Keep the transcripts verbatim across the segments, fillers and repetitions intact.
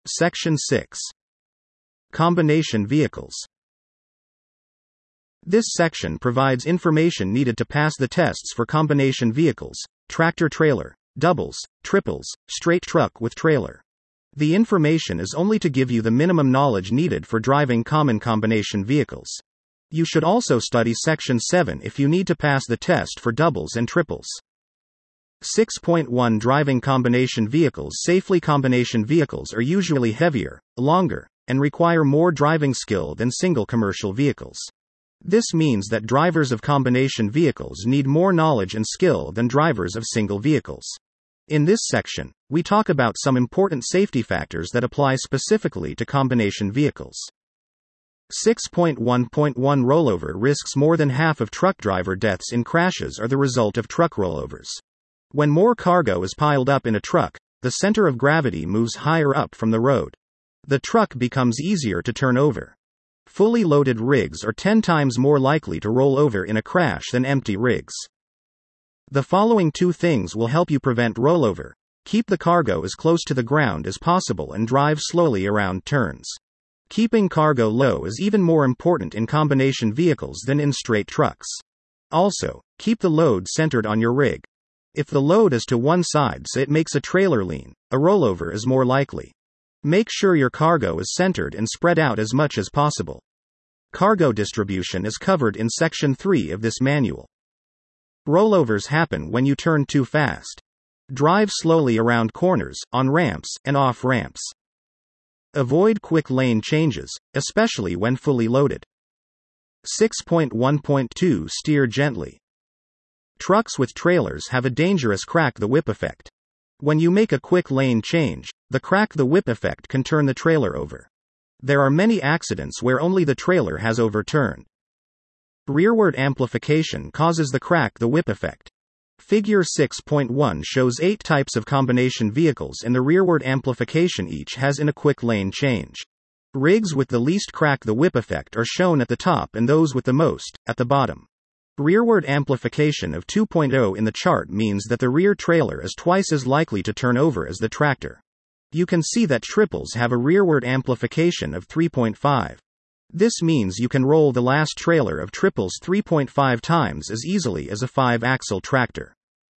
Section six. Combination vehicles. This section provides information needed to pass the tests for combination vehicles, tractor-trailer, doubles, triples, straight truck with trailer. The information is only to give you the minimum knowledge needed for driving common combination vehicles. You should also study Section seven if you need to pass the test for doubles and triples. six point one Driving combination vehicles safely. Combination vehicles are usually heavier, longer, and require more driving skill than single commercial vehicles. This means that drivers of combination vehicles need more knowledge and skill than drivers of single vehicles. In this section, we talk about some important safety factors that apply specifically to combination vehicles. six point one point one Rollover risks. More than half of truck driver deaths in crashes are the result of truck rollovers. When more cargo is piled up in a truck, the center of gravity moves higher up from the road. The truck becomes easier to turn over. Fully loaded rigs are ten times more likely to roll over in a crash than empty rigs. The following two things will help you prevent rollover: keep the cargo as close to the ground as possible and drive slowly around turns. Keeping cargo low is even more important in combination vehicles than in straight trucks. Also, keep the load centered on your rig. If the load is to one side so it makes a trailer lean, a rollover is more likely. Make sure your cargo is centered and spread out as much as possible. Cargo distribution is covered in Section three of this manual. Rollovers happen when you turn too fast. Drive slowly around corners, on ramps, and off ramps. Avoid quick lane changes, especially when fully loaded. six point one point two Steer gently. Trucks with trailers have a dangerous crack the whip effect. When you make a quick lane change, the crack the whip effect can turn the trailer over. There are many accidents where only the trailer has overturned. Rearward amplification causes the crack the whip effect. Figure six point one shows eight types of combination vehicles and the rearward amplification each has in a quick lane change. Rigs with the least crack the whip effect are shown at the top and those with the most, at the bottom. Rearward amplification of two point oh in the chart means that the rear trailer is twice as likely to turn over as the tractor. You can see that triples have a rearward amplification of three point five. This means you can roll the last trailer of triples three point five times as easily as a five-axle tractor.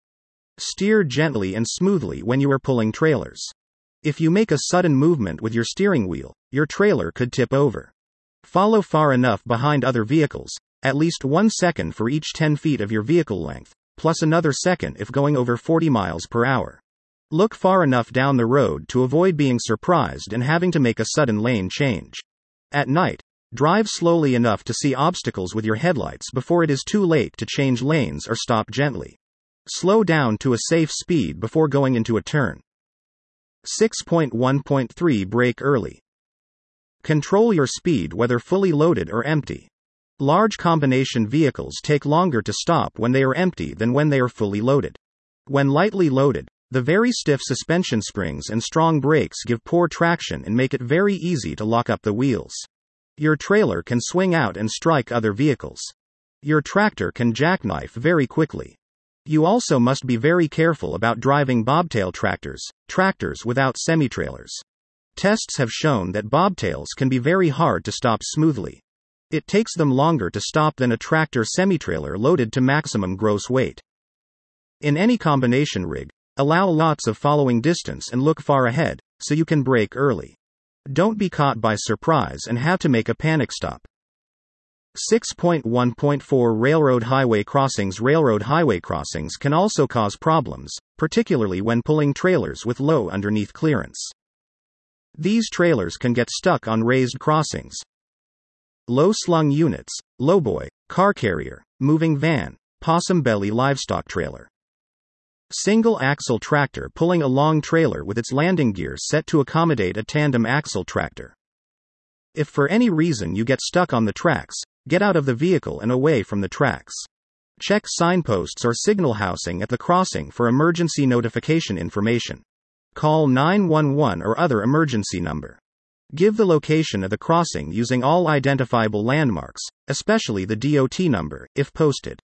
Steer gently and smoothly when you are pulling trailers. If you make a sudden movement with your steering wheel, your trailer could tip over. Follow far enough behind other vehicles, at least one second for each ten feet of your vehicle length, plus another second if going over forty miles per hour. Look far enough down the road to avoid being surprised and having to make a sudden lane change. At night, drive slowly enough to see obstacles with your headlights before it is too late to change lanes or stop gently. Slow down to a safe speed before going into a turn. six point one point three Brake early. Control your speed whether fully loaded or empty. Large combination vehicles take longer to stop when they are empty than when they are fully loaded. When lightly loaded, the very stiff suspension springs and strong brakes give poor traction and make it very easy to lock up the wheels. Your trailer can swing out and strike other vehicles. Your tractor can jackknife very quickly. You also must be very careful about driving bobtail tractors, tractors without semi-trailers. Tests have shown that bobtails can be very hard to stop smoothly. It takes them longer to stop than a tractor semi-trailer loaded to maximum gross weight. In any combination rig, allow lots of following distance and look far ahead, so you can brake early. Don't be caught by surprise and have to make a panic stop. six point one point four Railroad highway crossings. Railroad highway crossings can also cause problems, particularly when pulling trailers with low underneath clearance. These trailers can get stuck on raised crossings. Low-slung units, lowboy, car carrier, moving van, possum belly livestock trailer. Single-axle tractor pulling a long trailer with its landing gear set to accommodate a tandem axle tractor. If for any reason you get stuck on the tracks, get out of the vehicle and away from the tracks. Check signposts or signal housing at the crossing for emergency notification information. Call nine one one or other emergency number. Give the location of the crossing using all identifiable landmarks, especially the D O T number, if posted.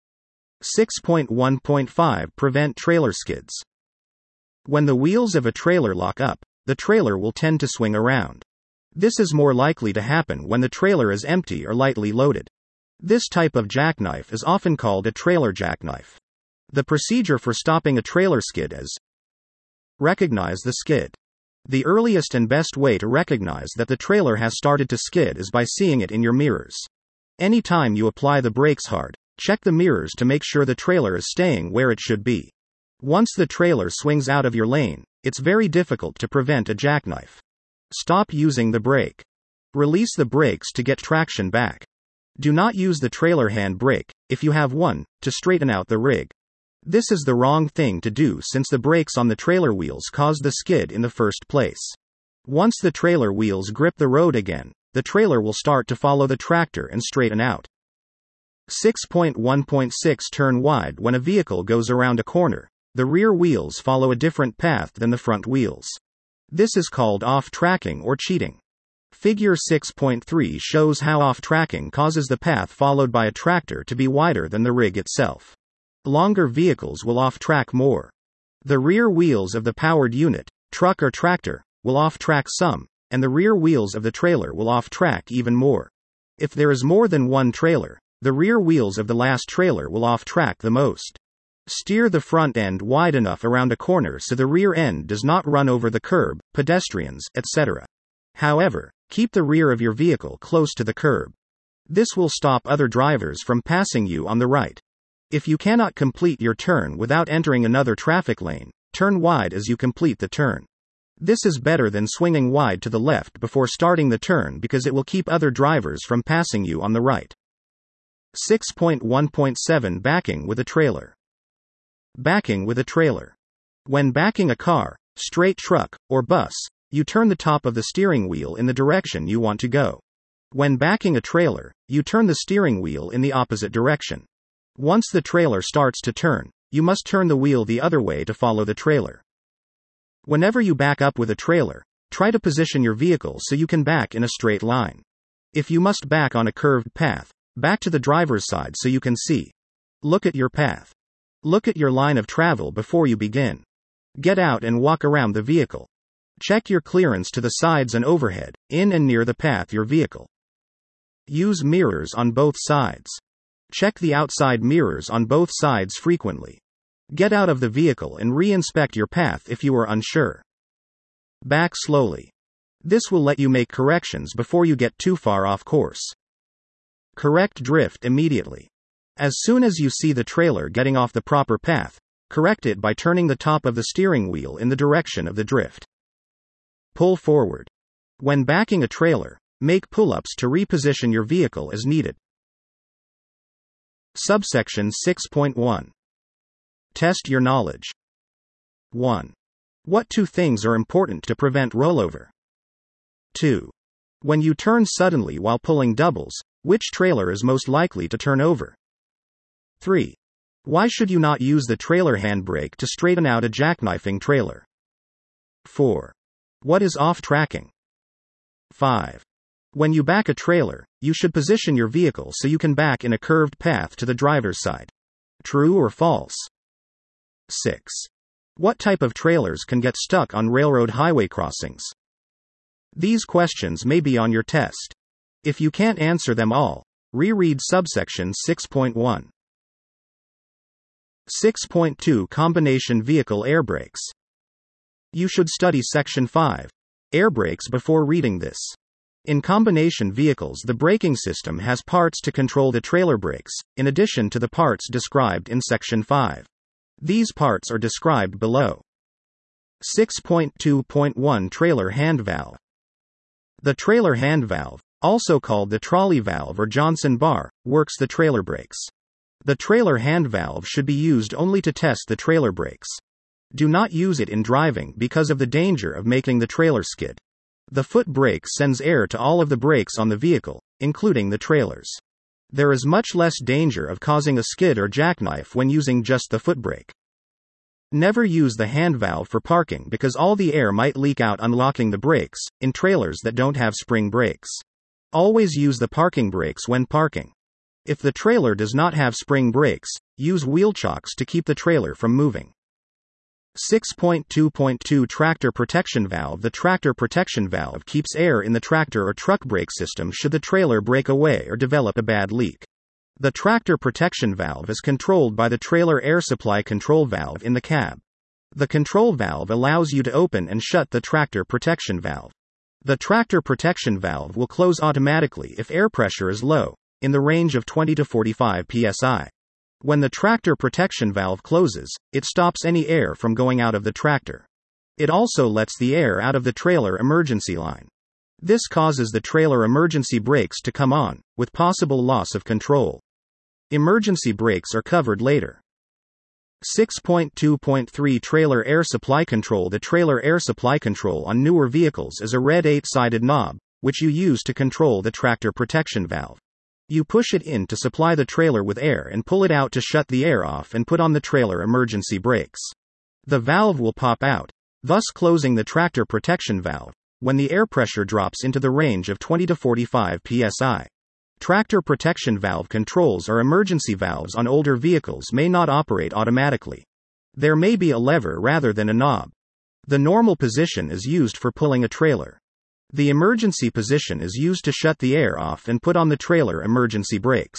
six point one point five Prevent trailer skids. When the wheels of a trailer lock up, the trailer will tend to swing around. This is more likely to happen when the trailer is empty or lightly loaded. This type of jackknife is often called a trailer jackknife. The procedure for stopping a trailer skid is: recognize the skid. The earliest and best way to recognize that the trailer has started to skid is by seeing it in your mirrors. Anytime you apply the brakes hard, check the mirrors to make sure the trailer is staying where it should be. Once the trailer swings out of your lane, it's very difficult to prevent a jackknife. Stop using the brake. Release the brakes to get traction back. Do not use the trailer hand brake, if you have one, to straighten out the rig. This is the wrong thing to do since the brakes on the trailer wheels cause the skid in the first place. Once the trailer wheels grip the road again, the trailer will start to follow the tractor and straighten out. six point one point six Turn wide. When a vehicle goes around a corner, the rear wheels follow a different path than the front wheels. This is called off-tracking or cheating. Figure six point three shows how off-tracking causes the path followed by a tractor to be wider than the rig itself. Longer vehicles will off-track more. The rear wheels of the powered unit, truck or tractor, will off-track some, and the rear wheels of the trailer will off-track even more. If there is more than one trailer, the rear wheels of the last trailer will off-track the most. Steer the front end wide enough around a corner so the rear end does not run over the curb, pedestrians, et cetera. However, keep the rear of your vehicle close to the curb. This will stop other drivers from passing you on the right. If you cannot complete your turn without entering another traffic lane, turn wide as you complete the turn. This is better than swinging wide to the left before starting the turn because it will keep other drivers from passing you on the right. six point one point seven Backing with a trailer. Backing with a trailer. When backing a car, straight truck, or bus, you turn the top of the steering wheel in the direction you want to go. When backing a trailer, you turn the steering wheel in the opposite direction. Once the trailer starts to turn, you must turn the wheel the other way to follow the trailer. Whenever you back up with a trailer, try to position your vehicle so you can back in a straight line. If you must back on a curved path, back to the driver's side so you can see. Look at your path. Look at your line of travel before you begin. Get out and walk around the vehicle. Check your clearance to the sides and overhead, in and near the path your vehicle. Use mirrors on both sides. Check the outside mirrors on both sides frequently. Get out of the vehicle and re-inspect your path if you are unsure. Back slowly. This will let you make corrections before you get too far off course. Correct drift immediately. As soon as you see the trailer getting off the proper path, correct it by turning the top of the steering wheel in the direction of the drift. Pull forward. When backing a trailer, make pull-ups to reposition your vehicle as needed. Subsection six point one. Test your knowledge. one. What two things are important to prevent rollover? two. When you turn suddenly while pulling doubles, which trailer is most likely to turn over? three. Why should you not use the trailer handbrake to straighten out a jackknifing trailer? four. What is off-tracking? five. When you back a trailer, you should position your vehicle so you can back in a curved path to the driver's side. True or false? six. What type of trailers can get stuck on railroad highway crossings? These questions may be on your test. If you can't answer them all, reread subsection six point one. six point two Combination Vehicle Air Brakes. You should study Section five, Air Brakes, before reading this. In combination vehicles, the braking system has parts to control the trailer brakes, in addition to the parts described in Section five. These parts are described below. six point two point one Trailer Hand Valve. The trailer hand valve, also called the trolley valve or Johnson bar, works the trailer brakes. The trailer hand valve should be used only to test the trailer brakes. Do not use it in driving because of the danger of making the trailer skid. The foot brake sends air to all of the brakes on the vehicle, including the trailers. There is much less danger of causing a skid or jackknife when using just the foot brake. Never use the hand valve for parking because all the air might leak out unlocking the brakes, in trailers that don't have spring brakes. Always use the parking brakes when parking. If the trailer does not have spring brakes, use wheel chocks to keep the trailer from moving. six point two point two Tractor Protection Valve. The tractor protection valve keeps air in the tractor or truck brake system should the trailer break away or develop a bad leak. The tractor protection valve is controlled by the trailer air supply control valve in the cab. The control valve allows you to open and shut the tractor protection valve. The tractor protection valve will close automatically if air pressure is low, in the range of twenty to forty-five P S I. When the tractor protection valve closes, it stops any air from going out of the tractor. It also lets the air out of the trailer emergency line. This causes the trailer emergency brakes to come on, with possible loss of control. Emergency brakes are covered later. six point two point three Trailer Air Supply Control. The trailer air supply control on newer vehicles is a red eight-sided knob, which you use to control the tractor protection valve. You push it in to supply the trailer with air and pull it out to shut the air off and put on the trailer emergency brakes. The valve will pop out, thus closing the tractor protection valve, when the air pressure drops into the range of twenty to forty-five P S I. Tractor protection valve controls or emergency valves on older vehicles may not operate automatically. There may be a lever rather than a knob. The normal position is used for pulling a trailer. The emergency position is used to shut the air off and put on the trailer emergency brakes.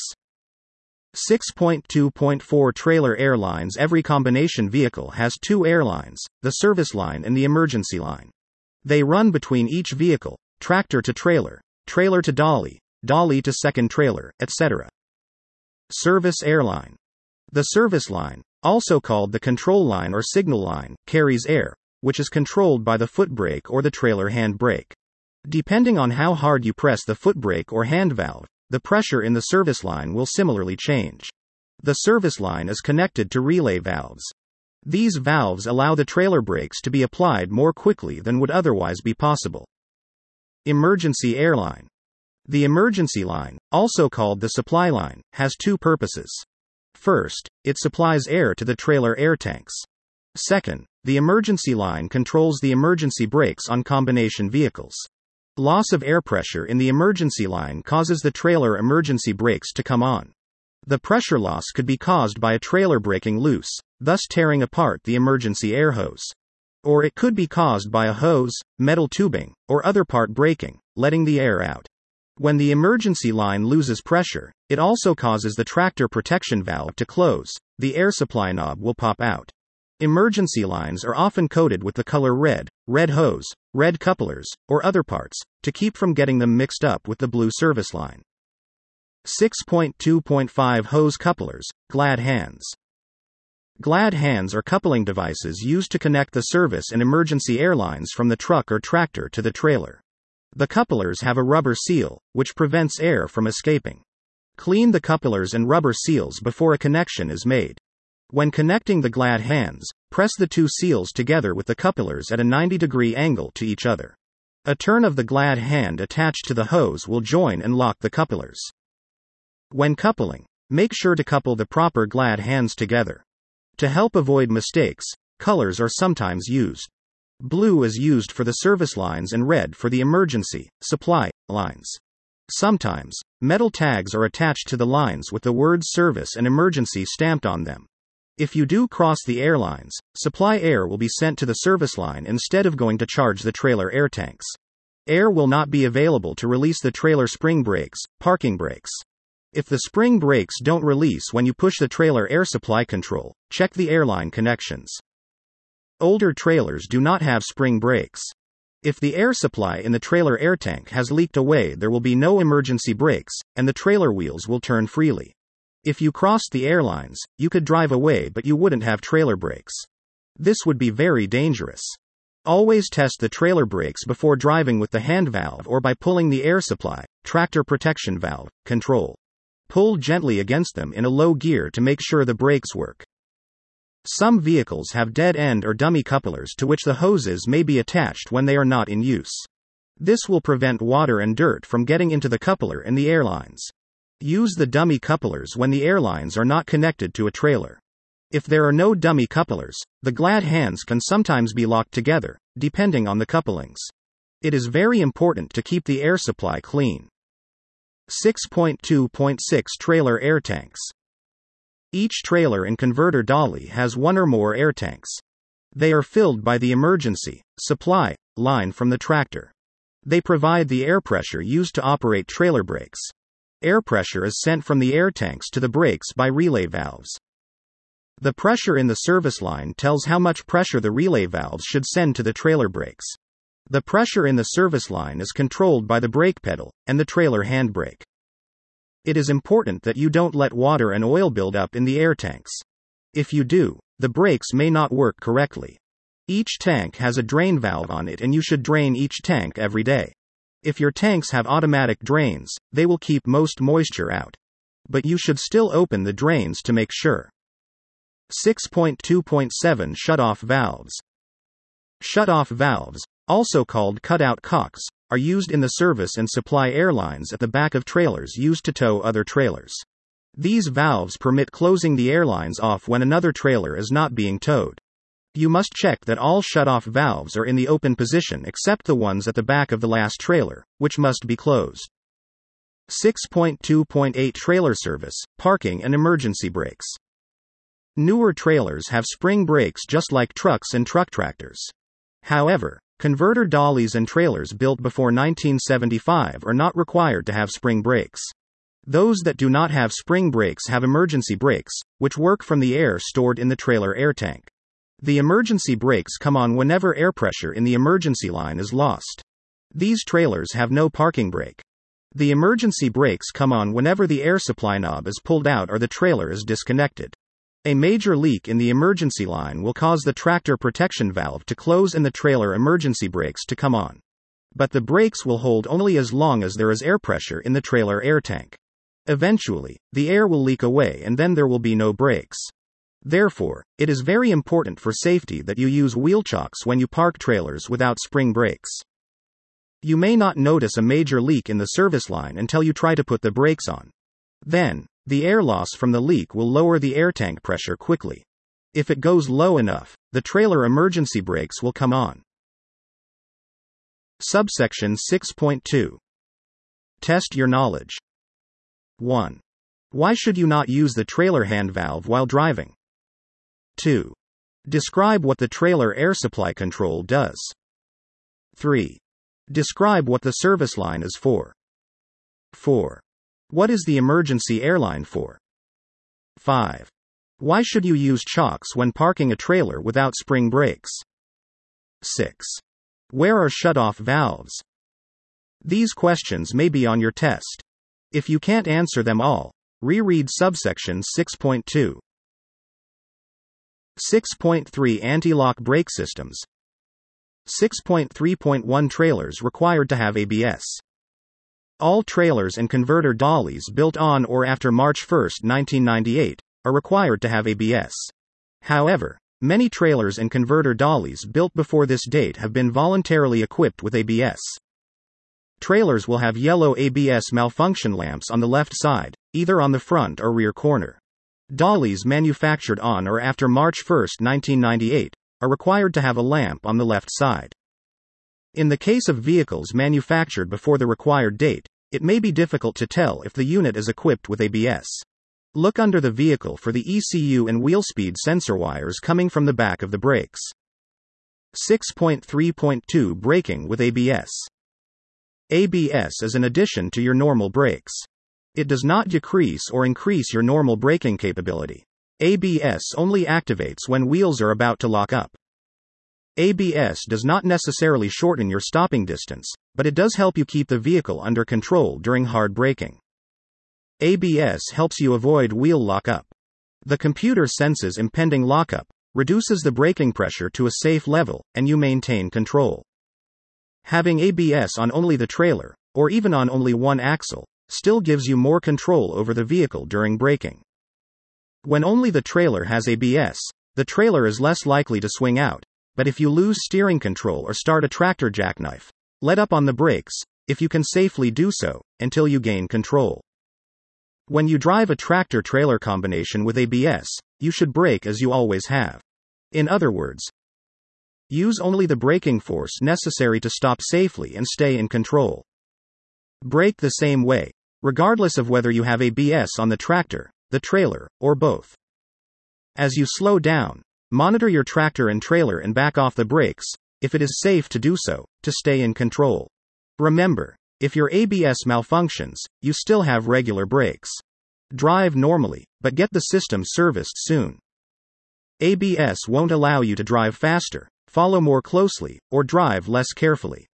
six point two point four Trailer air lines. Every combination vehicle has two air lines, the service line and the emergency line. They run between each vehicle, tractor to trailer, trailer to dolly, dolly to second trailer, et cetera. Service air line. The service line, also called the control line or signal line, carries air, which is controlled by the foot brake or the trailer hand brake. Depending on how hard you press the foot brake or hand valve, the pressure in the service line will similarly change. The service line is connected to relay valves. These valves allow the trailer brakes to be applied more quickly than would otherwise be possible. Emergency air line. The emergency line, also called the supply line, has two purposes. First, it supplies air to the trailer air tanks. Second, the emergency line controls the emergency brakes on combination vehicles. Loss of air pressure in the emergency line causes the trailer emergency brakes to come on. The pressure loss could be caused by a trailer breaking loose, thus tearing apart the emergency air hose. Or it could be caused by a hose, metal tubing, or other part breaking, letting the air out. When the emergency line loses pressure, it also causes the tractor protection valve to close. The air supply knob will pop out. Emergency lines are often coated with the color red, red hose, red couplers, or other parts, to keep from getting them mixed up with the blue service line. six point two point five Hose couplers, glad hands. Glad hands are coupling devices used to connect the service and emergency air lines from the truck or tractor to the trailer. The couplers have a rubber seal, which prevents air from escaping. Clean the couplers and rubber seals before a connection is made. When connecting the glad hands, press the two seals together with the couplers at a ninety degree angle to each other. A turn of the glad hand attached to the hose will join and lock the couplers. When coupling, make sure to couple the proper glad hands together. To help avoid mistakes, colors are sometimes used. Blue is used for the service lines and red for the emergency, supply, lines. Sometimes, metal tags are attached to the lines with the words service and emergency stamped on them. If you do cross the air lines, supply air will be sent to the service line instead of going to charge the trailer air tanks. Air will not be available to release the trailer spring brakes, parking brakes. If the spring brakes don't release when you push the trailer air supply control, check the airline connections. Older trailers do not have spring brakes. If the air supply in the trailer air tank has leaked away, there will be no emergency brakes, and the trailer wheels will turn freely. If you crossed the air lines, you could drive away but you wouldn't have trailer brakes. This would be very dangerous. Always test the trailer brakes before driving with the hand valve or by pulling the air supply, tractor protection valve, control. Pull gently against them in a low gear to make sure the brakes work. Some vehicles have dead-end or dummy couplers to which the hoses may be attached when they are not in use. This will prevent water and dirt from getting into the coupler and the airlines. Use the dummy couplers when the airlines are not connected to a trailer. If there are no dummy couplers, the glad hands can sometimes be locked together, depending on the couplings. It is very important to keep the air supply clean. six point two point six Trailer air tanks. Each trailer and converter dolly has one or more air tanks. They are filled by the emergency supply line from the tractor. They provide the air pressure used to operate trailer brakes. Air pressure is sent from the air tanks to the brakes by relay valves. The pressure in the service line tells how much pressure the relay valves should send to the trailer brakes. The pressure in the service line is controlled by the brake pedal and the trailer handbrake. It is important that you don't let water and oil build up in the air tanks. If you do, the brakes may not work correctly. Each tank has a drain valve on it, and you should drain each tank every day. If your tanks have automatic drains, they will keep most moisture out. But you should still open the drains to make sure. six point two point seven Shutoff valves. Shutoff valves, also called cutout cocks, are used in the service and supply airlines at the back of trailers used to tow other trailers. These valves permit closing the airlines off when another trailer is not being towed. You must check that all shutoff valves are in the open position except the ones at the back of the last trailer, which must be closed. six point two point eight Trailer service, parking and emergency brakes. Newer trailers have spring brakes just like trucks and truck tractors. However, converter dollies and trailers built before nineteen seventy-five are not required to have spring brakes. Those that do not have spring brakes have emergency brakes, which work from the air stored in the trailer air tank. The emergency brakes come on whenever air pressure in the emergency line is lost. These trailers have no parking brake. The emergency brakes come on whenever the air supply knob is pulled out or the trailer is disconnected. A major leak in the emergency line will cause the tractor protection valve to close and the trailer emergency brakes to come on. But the brakes will hold only as long as there is air pressure in the trailer air tank. Eventually, the air will leak away and then there will be no brakes. Therefore, it is very important for safety that you use wheel chocks when you park trailers without spring brakes. You may not notice a major leak in the service line until you try to put the brakes on. Then, the air loss from the leak will lower the air tank pressure quickly. If it goes low enough, the trailer emergency brakes will come on. Subsection six point two. Test your knowledge. one. Why should you not use the trailer hand valve while driving? two. Describe what the trailer air supply control does. three. Describe what the service line is for. four. What is the emergency airline for? five. Why should you use chocks when parking a trailer without spring brakes? six. Where are shutoff valves? These questions may be on your test. If you can't answer them all, reread subsection six point two. six point three Anti-lock brake systems. six point three point one Trailers required to have A B S. All trailers and converter dollies built on or after March first, nineteen ninety-eight, are required to have A B S. However, many trailers and converter dollies built before this date have been voluntarily equipped with A B S. Trailers will have yellow A B S malfunction lamps on the left side, either on the front or rear corner. Dollies manufactured on or after March first, nineteen ninety-eight, are required to have a lamp on the left side. In the case of vehicles manufactured before the required date, it may be difficult to tell if the unit is equipped with A B S. Look under the vehicle for the E C U and wheel speed sensor wires coming from the back of the brakes. six point three point two Braking with A B S. A B S is an addition to your normal brakes. It does not decrease or increase your normal braking capability. A B S only activates when wheels are about to lock up. A B S does not necessarily shorten your stopping distance, but it does help you keep the vehicle under control during hard braking. A B S helps you avoid wheel lockup. The computer senses impending lockup, reduces the braking pressure to a safe level, and you maintain control. Having A B S on only the trailer, or even on only one axle, still gives you more control over the vehicle during braking. When only the trailer has A B S, the trailer is less likely to swing out, but if you lose steering control or start a tractor jackknife, let up on the brakes, if you can safely do so, until you gain control. When you drive a tractor-trailer combination with A B S, you should brake as you always have. In other words, use only the braking force necessary to stop safely and stay in control. Brake the same way, regardless of whether you have A B S on the tractor, the trailer, or both. As you slow down, Monitor your tractor and trailer and back off the brakes, if it is safe to do so, to stay in control. Remember, if your A B S malfunctions, you still have regular brakes. Drive normally, but get the system serviced soon. A B S won't allow you to drive faster, follow more closely, or drive less carefully.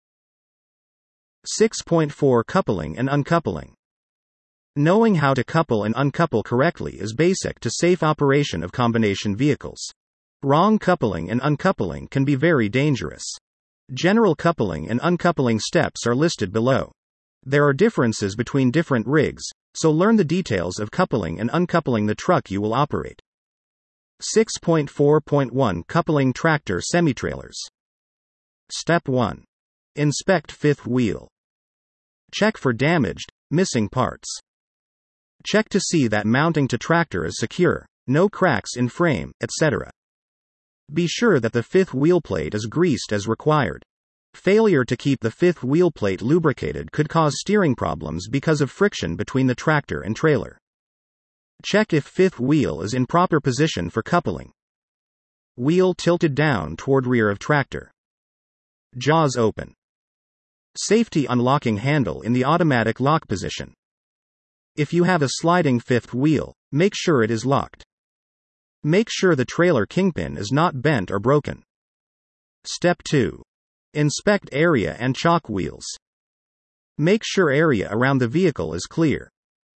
six point four Coupling and uncoupling. Knowing how to couple and uncouple correctly is basic to safe operation of combination vehicles. Wrong coupling and uncoupling can be very dangerous. General coupling and uncoupling steps are listed below. There are differences between different rigs, so learn the details of coupling and uncoupling the truck you will operate. six point four point one Coupling tractor semi-trailers. Step one. Inspect fifth wheel. Check for damaged, missing parts. Check to see that mounting to tractor is secure, no cracks in frame, et cetera. Be sure that the fifth wheel plate is greased as required. Failure to keep the fifth wheel plate lubricated could cause steering problems because of friction between the tractor and trailer. Check if fifth wheel is in proper position for coupling. Wheel tilted down toward rear of tractor. Jaws open. Safety unlocking handle in the automatic lock position. If you have a sliding fifth wheel, make sure it is locked. Make sure the trailer kingpin is not bent or broken. Step two. Inspect area and chock wheels. Make sure area around the vehicle is clear.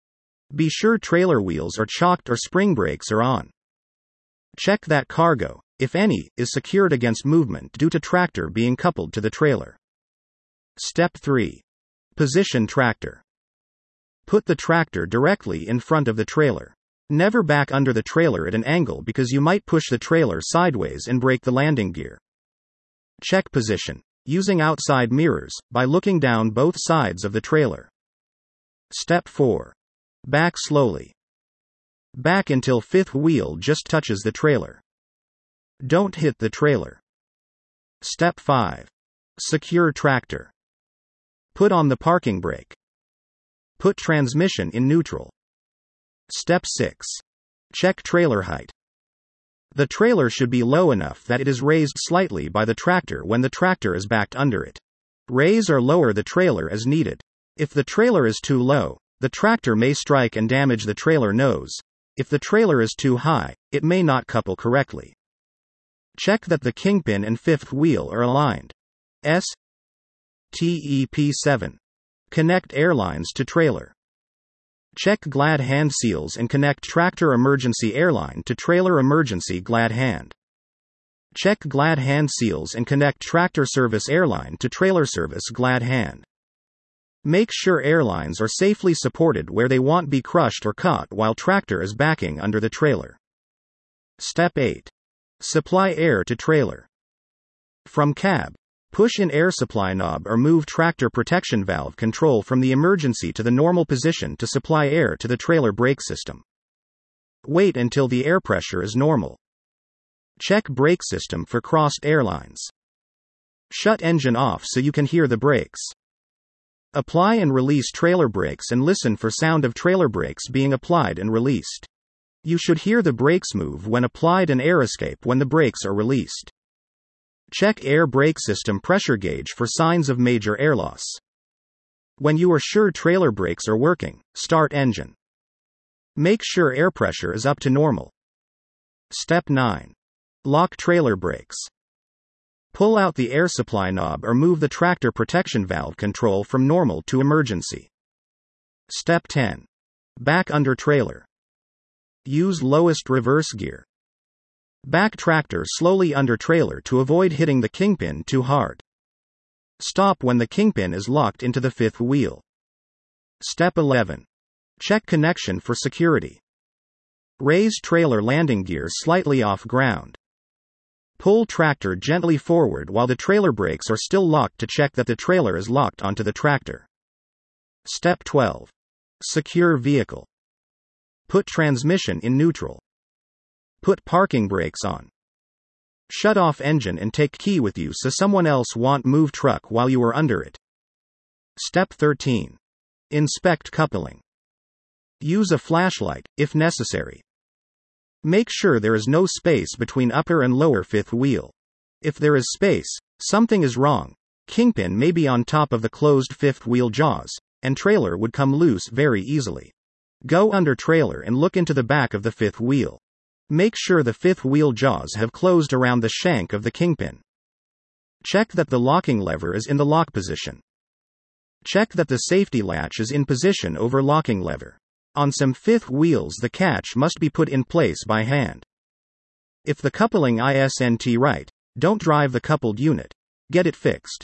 Be sure trailer wheels are chocked or spring brakes are on. Check that cargo, if any, is secured against movement due to tractor being coupled to the trailer. Step three. Position tractor. Put the tractor directly in front of the trailer. Never back under the trailer at an angle because you might push the trailer sideways and break the landing gear. Check position, using outside mirrors, by looking down both sides of the trailer. Step four. Back slowly. Back until fifth wheel just touches the trailer. Don't hit the trailer. Step five. Secure tractor. Put on the parking brake. Put transmission in neutral. Step six. Check trailer height. The trailer should be low enough that it is raised slightly by the tractor when the tractor is backed under it. Raise or lower the trailer as needed. If the trailer is too low, the tractor may strike and damage the trailer nose. If the trailer is too high, it may not couple correctly. Check that the kingpin and fifth wheel are aligned. S. T E P seven. Connect airlines to trailer. Check glad hand seals and connect tractor emergency airline to trailer emergency glad hand. Check glad hand seals and connect tractor service airline to trailer service glad hand. Make sure airlines are safely supported where they won't be crushed or caught while tractor is backing under the trailer. Step eight. Supply air to trailer. From cab, push in air supply knob or move tractor protection valve control from the emergency to the normal position to supply air to the trailer brake system. Wait until the air pressure is normal. Check brake system for crossed airlines. Shut engine off so you can hear the brakes. Apply and release trailer brakes and listen for sound of trailer brakes being applied and released. You should hear the brakes move when applied and air escape when the brakes are released. Check air brake system pressure gauge for signs of major air loss. When you are sure trailer brakes are working, start engine. Make sure air pressure is up to normal. Step nine. Lock trailer brakes. Pull out the air supply knob or move the tractor protection valve control from normal to emergency. Step ten. Back under trailer. Use lowest reverse gear. Back tractor slowly under trailer to avoid hitting the kingpin too hard. Stop when the kingpin is locked into the fifth wheel. Step eleven. Check connection for security. Raise trailer landing gear slightly off ground. Pull tractor gently forward while the trailer brakes are still locked to check that the trailer is locked onto the tractor. Step twelve. Secure vehicle. Put transmission in neutral. Put parking brakes on. Shut off engine and take key with you so someone else won't move truck while you are under it. Step thirteen. Inspect coupling. Use a flashlight, if necessary. Make sure there is no space between upper and lower fifth wheel. If there is space, something is wrong. Kingpin may be on top of the closed fifth wheel jaws, and trailer would come loose very easily. Go under trailer and look into the back of the fifth wheel. Make sure the fifth wheel jaws have closed around the shank of the kingpin. Check that the locking lever is in the lock position. Check that the safety latch is in position over locking lever. On some fifth wheels, the catch must be put in place by hand. If the coupling isn't right, don't drive the coupled unit. Get it fixed.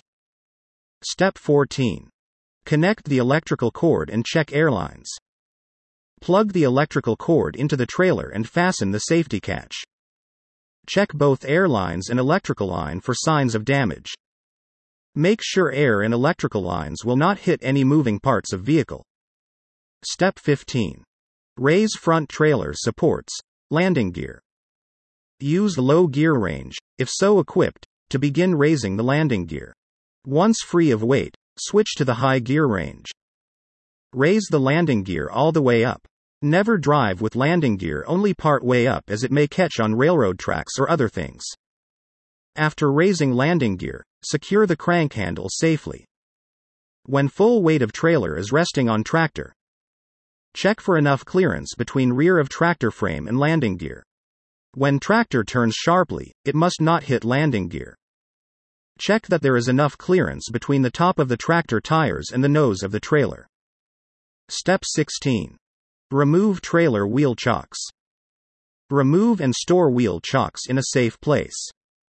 Step fourteen. Connect the electrical cord and check air lines. Plug the electrical cord into the trailer and fasten the safety catch. Check both air lines and electrical line for signs of damage. Make sure air and electrical lines will not hit any moving parts of vehicle. Step fifteen. Raise front trailer supports, landing gear. Use low gear range, if so equipped, to begin raising the landing gear. Once free of weight, switch to the high gear range. Raise the landing gear all the way up. Never drive with landing gear only part way up, as it may catch on railroad tracks or other things. After raising landing gear, secure the crank handle safely. When full weight of trailer is resting on tractor, check for enough clearance between rear of tractor frame and landing gear. When tractor turns sharply, it must not hit landing gear. Check that there is enough clearance between the top of the tractor tires and the nose of the trailer. Step sixteen. Remove trailer wheel chocks. Remove and store wheel chocks in a safe place.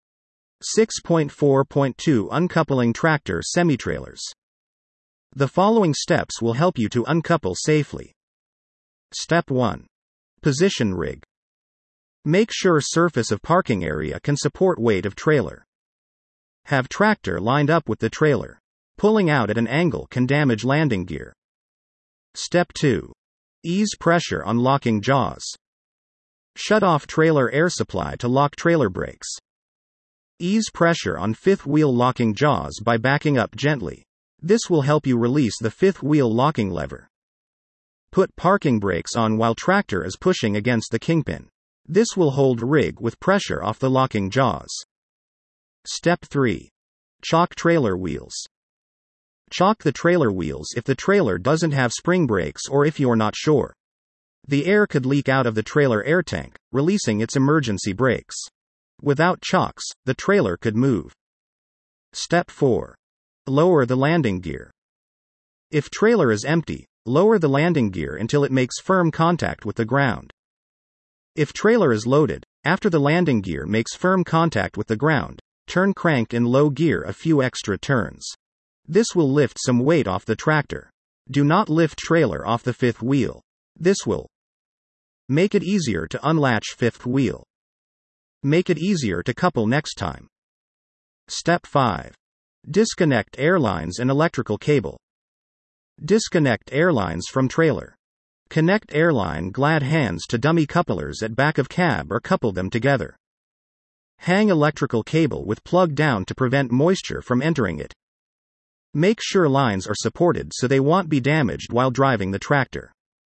six point four point two Uncoupling tractor semi-trailers. The following steps will help you to uncouple safely. Step one. Position rig. Make sure surface of parking area can support weight of trailer. Have tractor lined up with the trailer. Pulling out at an angle can damage landing gear. Step two. Ease pressure on locking jaws. Shut off trailer air supply to lock trailer brakes. Ease pressure on fifth wheel locking jaws by backing up gently. This will help you release the fifth wheel locking lever. Put parking brakes on while tractor is pushing against the kingpin. This will hold rig with pressure off the locking jaws. Step three. Chock trailer wheels. Chock the trailer wheels if the trailer doesn't have spring brakes or if you're not sure. The air could leak out of the trailer air tank, releasing its emergency brakes. Without chocks, the trailer could move. Step four. Lower the landing gear. If trailer is empty, lower the landing gear until it makes firm contact with the ground. If trailer is loaded, after the landing gear makes firm contact with the ground, turn crank in low gear a few extra turns. This will lift some weight off the tractor. Do not lift trailer off the fifth wheel. This will make it easier to unlatch fifth wheel. Make it easier to couple next time. Step five. Disconnect airlines and electrical cable. Disconnect airlines from trailer. Connect airline glad hands to dummy couplers at back of cab or couple them together. Hang electrical cable with plug down to prevent moisture from entering it. Make sure lines are supported so they won't be damaged while driving the tractor.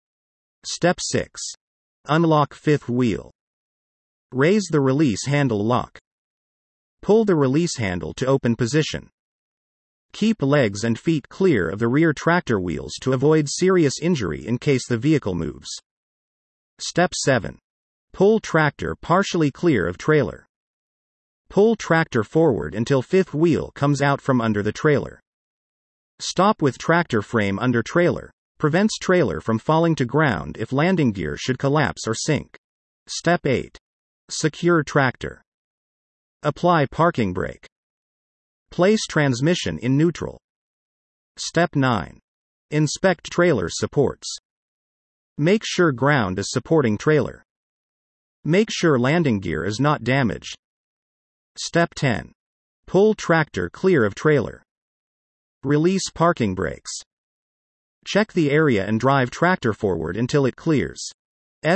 Step six. Unlock fifth wheel. Raise the release handle lock. Pull the release handle to open position. Keep legs and feet clear of the rear tractor wheels to avoid serious injury in case the vehicle moves. Step seven. Pull tractor partially clear of trailer. Pull tractor forward until fifth wheel comes out from under the trailer. Stop with tractor frame under trailer. Prevents trailer from falling to ground if landing gear should collapse or sink. Step eight. Secure tractor. Apply parking brake. Place transmission in neutral. Step nine. Inspect trailer supports. Make sure ground is supporting trailer. Make sure landing gear is not damaged. Step ten. Pull tractor clear of trailer. Release parking brakes. Check the area and drive tractor forward until it clears. S.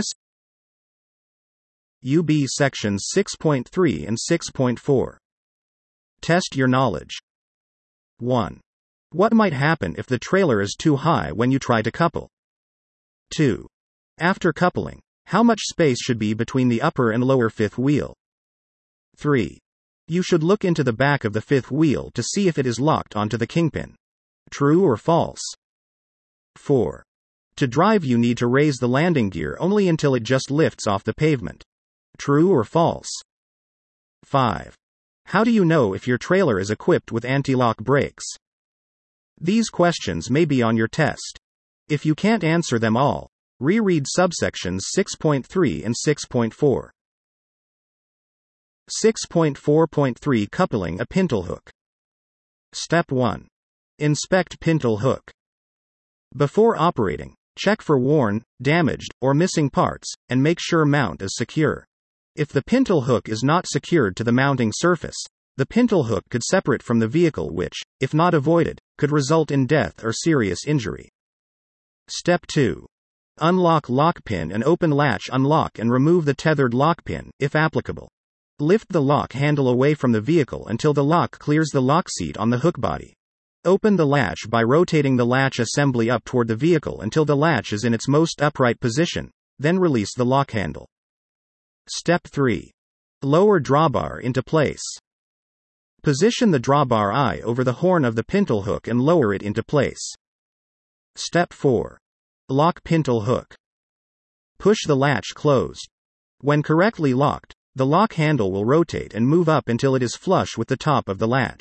U B sections six point three and six point four. Test your knowledge. one. What might happen if the trailer is too high when you try to couple? two. After coupling, How much space should be between the upper and lower fifth wheel? three. You should look into the back of the fifth wheel to see if it is locked onto the kingpin. True or false? four. To drive, you need to raise the landing gear only until it just lifts off the pavement. True or false? five. How do you know if your trailer is equipped with anti-lock brakes? These questions may be on your test. If you can't answer them all, reread subsections six point three and six point four. six point four point three Coupling a pintle hook. Step one. Inspect pintle hook. Before operating, check for worn, damaged, or missing parts, and make sure mount is secure. If the pintle hook is not secured to the mounting surface, the pintle hook could separate from the vehicle, which, if not avoided, could result in death or serious injury. Step two. Unlock lock pin and open latch. Unlock and remove the tethered lock pin, if applicable. Lift the lock handle away from the vehicle until the lock clears the lock seat on the hook body. Open the latch by rotating the latch assembly up toward the vehicle until the latch is in its most upright position, then release the lock handle. Step three. Lower drawbar into place. Position the drawbar eye over the horn of the pintle hook and lower it into place. Step four. Lock pintle hook. Push the latch closed. When correctly locked, the lock handle will rotate and move up until it is flush with the top of the latch.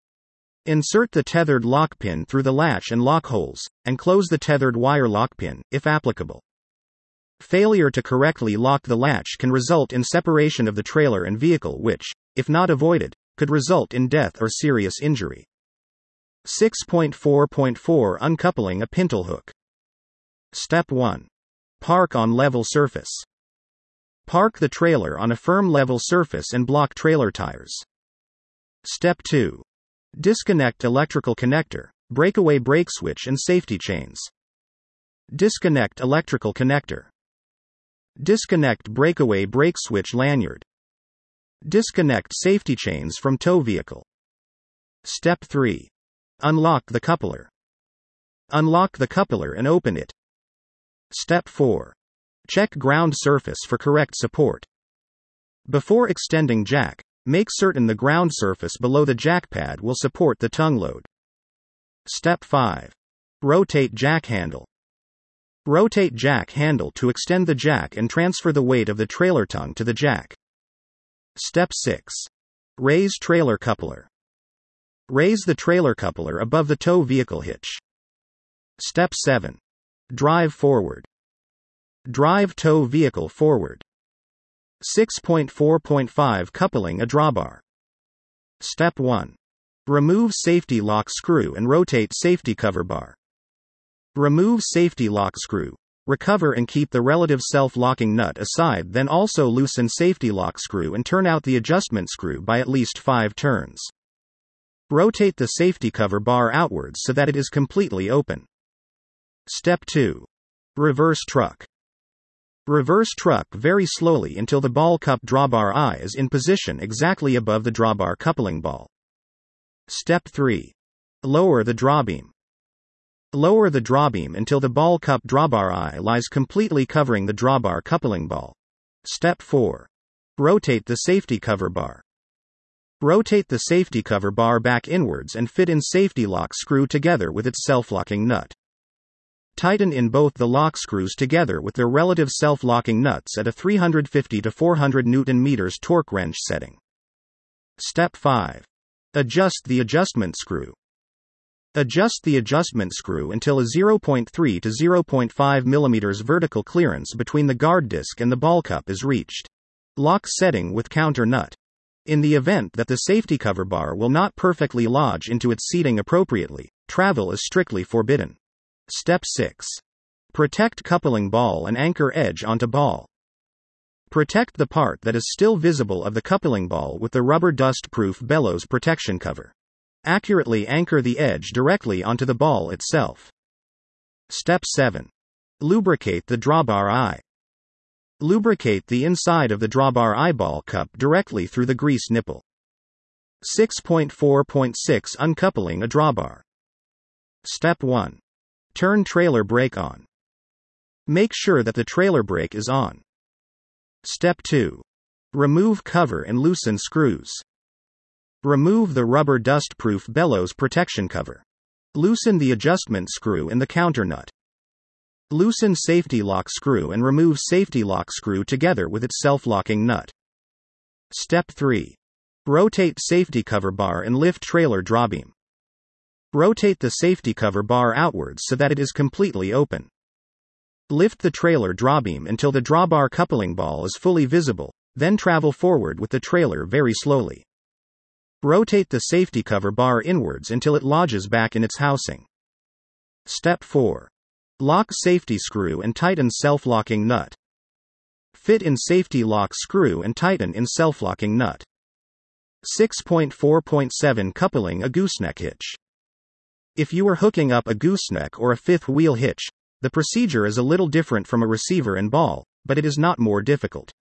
Insert the tethered lock pin through the latch and lock holes, and close the tethered wire lock pin, if applicable. Failure to correctly lock the latch can result in separation of the trailer and vehicle, which, if not avoided, could result in death or serious injury. six point four point four Uncoupling a pintle hook. Step one. Park on level surface. Park the trailer on a firm level surface and block trailer tires. Step two. Disconnect electrical connector, breakaway brake switch and safety chains. Disconnect electrical connector. Disconnect breakaway brake switch lanyard. Disconnect safety chains from tow vehicle. Step three. Unlock the coupler. Unlock the coupler and open it. Step four. Check ground surface for correct support. Before extending jack, make certain the ground surface below the jack pad will support the tongue load. Step five. Rotate jack handle. Rotate jack handle to extend the jack and transfer the weight of the trailer tongue to the jack. Step six. Raise trailer coupler. Raise the trailer coupler above the tow vehicle hitch. Step seven. Drive forward. Drive tow vehicle forward. six point four point five Coupling a drawbar. Step one. Remove safety lock screw and rotate safety cover bar. Remove safety lock screw. Recover and keep the relative self-locking nut aside, then also loosen safety lock screw and turn out the adjustment screw by at least five turns. Rotate the safety cover bar outwards so that it is completely open. Step two. Reverse truck. Reverse truck very slowly until the ball cup drawbar eye is in position exactly above the drawbar coupling ball. Step three. Lower the drawbeam. Lower the drawbeam until the ball cup drawbar eye lies completely covering the drawbar coupling ball. Step four. Rotate the safety cover bar. Rotate the safety cover bar back inwards and fit in safety lock screw together with its self-locking nut. Tighten in both the lock screws together with their relative self-locking nuts at a three hundred fifty to four hundred newton meters torque wrench setting. Step five. Adjust the adjustment screw. Adjust the adjustment screw until a zero point three to zero point five millimeters vertical clearance between the guard disc and the ball cup is reached. Lock setting with counter nut. In the event that the safety cover bar will not perfectly lodge into its seating appropriately, travel is strictly forbidden. Step six. Protect coupling ball and anchor edge onto ball. Protect the part that is still visible of the coupling ball with the rubber dust-proof bellows protection cover. Accurately anchor the edge directly onto the ball itself. Step seven. Lubricate the drawbar eye. Lubricate the inside of the drawbar eyeball cup directly through the grease nipple. six point four point six Uncoupling a drawbar. Step one. Turn trailer brake on. Make sure that the trailer brake is on. Step two. Remove cover and loosen screws. Remove the rubber dust-proof bellows protection cover. Loosen the adjustment screw and the counter nut. Loosen safety lock screw and remove safety lock screw together with its self-locking nut. Step three. Rotate safety cover bar and lift trailer drawbeam. Rotate the safety cover bar outwards so that it is completely open. Lift the trailer drawbeam until the drawbar coupling ball is fully visible, then travel forward with the trailer very slowly. Rotate the safety cover bar inwards until it lodges back in its housing. Step four. Lock safety screw and tighten self-locking nut. Fit in safety lock screw and tighten in self-locking nut. six point four point seven Coupling a gooseneck hitch. If you are hooking up a gooseneck or a fifth wheel hitch, the procedure is a little different from a receiver and ball, but it is not more difficult.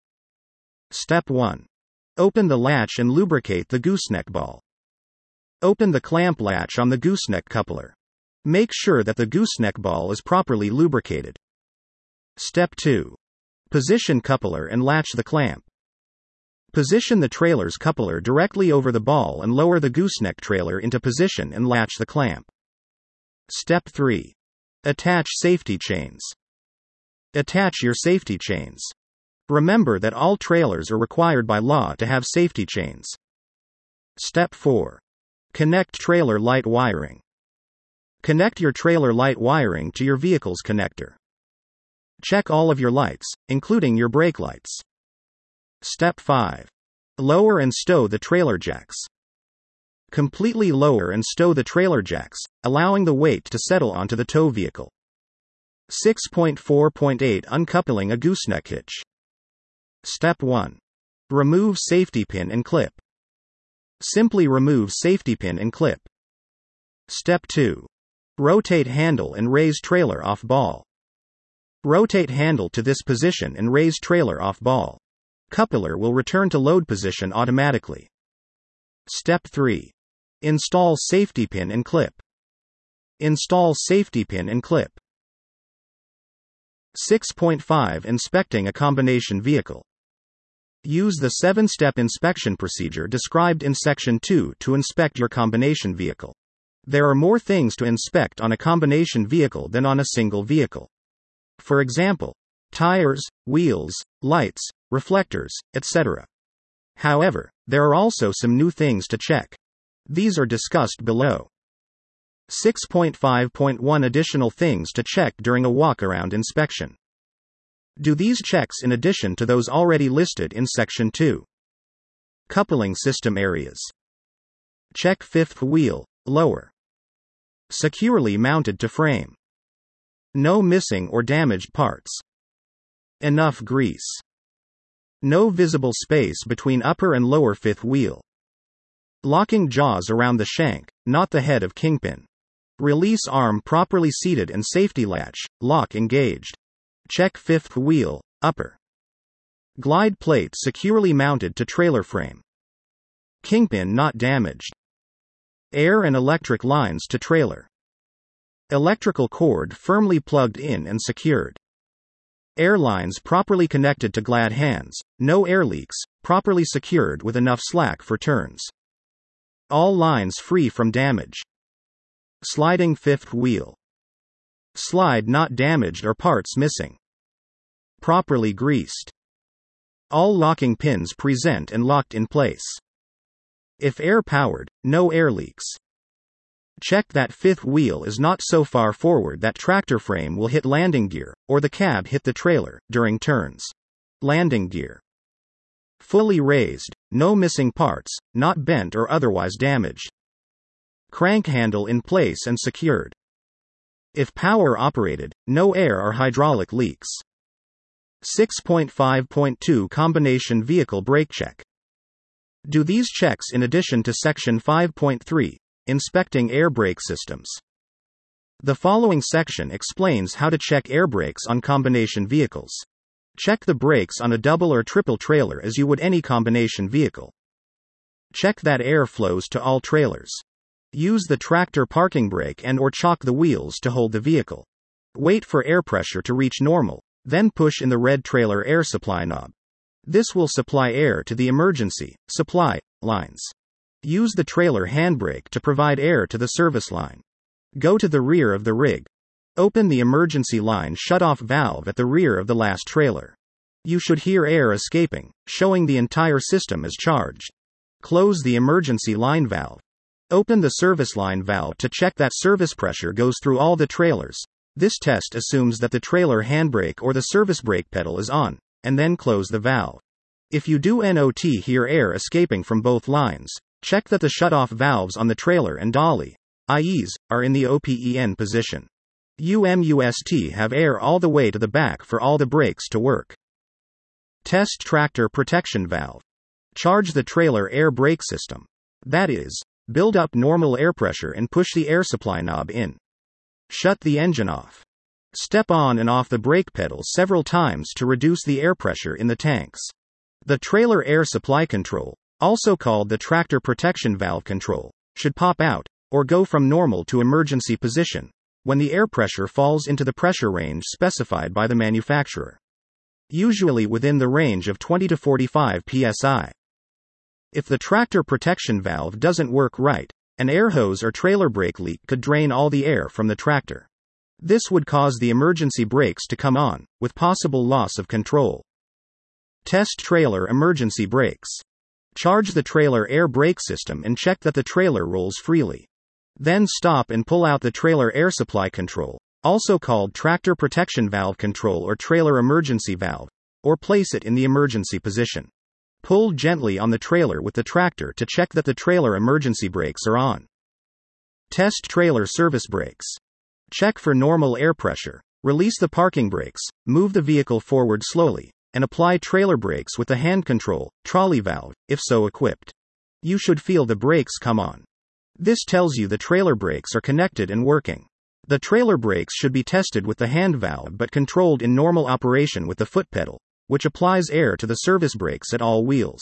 Step one. Open the latch and lubricate the gooseneck ball. Open the clamp latch on the gooseneck coupler. Make sure that the gooseneck ball is properly lubricated. Step two. Position coupler and latch the clamp. Position the trailer's coupler directly over the ball and lower the gooseneck trailer into position and latch the clamp. Step three. Attach safety chains. Attach your safety chains. Remember that all trailers are required by law to have safety chains. Step four. Connect trailer light wiring. Connect your trailer light wiring to your vehicle's connector. Check all of your lights, including your brake lights. Step five. Lower and stow the trailer jacks. Completely lower and stow the trailer jacks, allowing the weight to settle onto the tow vehicle. six point four point eight Uncoupling a gooseneck hitch. Step one. Remove safety pin and clip. Simply remove safety pin and clip. Step two. Rotate handle and raise trailer off ball. Rotate handle to this position and raise trailer off ball. Coupler will return to load position automatically. Step three. Install safety pin and clip. Install safety pin and clip. six point five Inspecting a combination vehicle. Use the seven-step inspection procedure described in Section two to inspect your combination vehicle. There are more things to inspect on a combination vehicle than on a single vehicle. For example, tires, wheels, lights, reflectors, et cetera. However, there are also some new things to check. These are discussed below. six point five point one Additional things to check during a walk-around inspection. Do these checks in addition to those already listed in Section two. Coupling system areas. Check fifth wheel, lower. Securely mounted to frame. No missing or damaged parts. Enough grease. No visible space between upper and lower fifth wheel. Locking jaws around the shank, not the head of kingpin. Release arm properly seated and safety latch, lock engaged. Check fifth wheel, upper. Glide plate securely mounted to trailer frame. Kingpin not damaged. Air and electric lines to trailer. Electrical cord firmly plugged in and secured. Air lines properly connected to glad hands, no air leaks, properly secured with enough slack for turns. All lines free from damage. Sliding fifth wheel. Slide not damaged or parts missing. Properly greased. All locking pins present and locked in place. If air powered, no air leaks. Check that fifth wheel is not so far forward that tractor frame will hit landing gear, or the cab hit the trailer, during turns. Landing gear. Fully raised, no missing parts, not bent or otherwise damaged. Crank handle in place and secured. If power operated, no air or hydraulic leaks. six point five point two Combination vehicle brake check. Do these checks in addition to Section five point three, Inspecting air brake systems. The following section explains how to check air brakes on combination vehicles. Check the brakes on a double or triple trailer as you would any combination vehicle. Check that air flows to all trailers. Use the tractor parking brake and or chock the wheels to hold the vehicle. Wait for air pressure to reach normal, then push in the red trailer air supply knob. This will supply air to the emergency supply lines. Use the trailer handbrake to provide air to the service line. Go to the rear of the rig. Open the emergency line shutoff valve at the rear of the last trailer. You should hear air escaping, showing the entire system is charged. Close the emergency line valve. Open the service line valve to check that service pressure goes through all the trailers. This test assumes that the trailer handbrake or the service brake pedal is on, and then close the valve. If you do not hear air escaping from both lines, check that the shutoff valves on the trailer and dolly, that is, are in the open position. You must have air all the way to the back for all the brakes to work. Test tractor protection valve. Charge the trailer air brake system. That is, build up normal air pressure and push the air supply knob in. Shut the engine off. Step on and off the brake pedal several times to reduce the air pressure in the tanks. The trailer air supply control, also called the tractor protection valve control, should pop out, or go from normal to emergency position, when the air pressure falls into the pressure range specified by the manufacturer. Usually within the range of twenty to forty-five P S I. If the tractor protection valve doesn't work right, an air hose or trailer brake leak could drain all the air from the tractor. This would cause the emergency brakes to come on, with possible loss of control. Test trailer emergency brakes. Charge the trailer air brake system and check that the trailer rolls freely. Then stop and pull out the trailer air supply control, also called tractor protection valve control or trailer emergency valve, or place it in the emergency position. Pull gently on the trailer with the tractor to check that the trailer emergency brakes are on. Test trailer service brakes. Check for normal air pressure. Release the parking brakes, move the vehicle forward slowly, and apply trailer brakes with the hand control, trolley valve, if so equipped. You should feel the brakes come on. This tells you the trailer brakes are connected and working. The trailer brakes should be tested with the hand valve but controlled in normal operation with the foot pedal, which applies air to the service brakes at all wheels.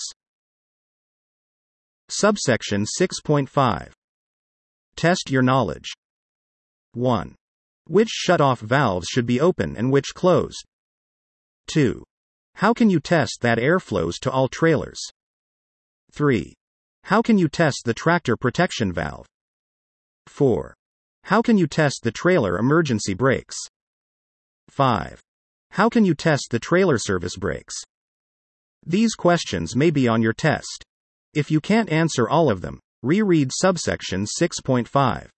Subsection six point five. Test your knowledge. one. Which shutoff valves should be open and which closed? two. How can you test that air flows to all trailers? three. How can you test the tractor protection valve? four. How can you test the trailer emergency brakes? five. How can you test the trailer service brakes? These questions may be on your test. If you can't answer all of them, reread subsection six point five.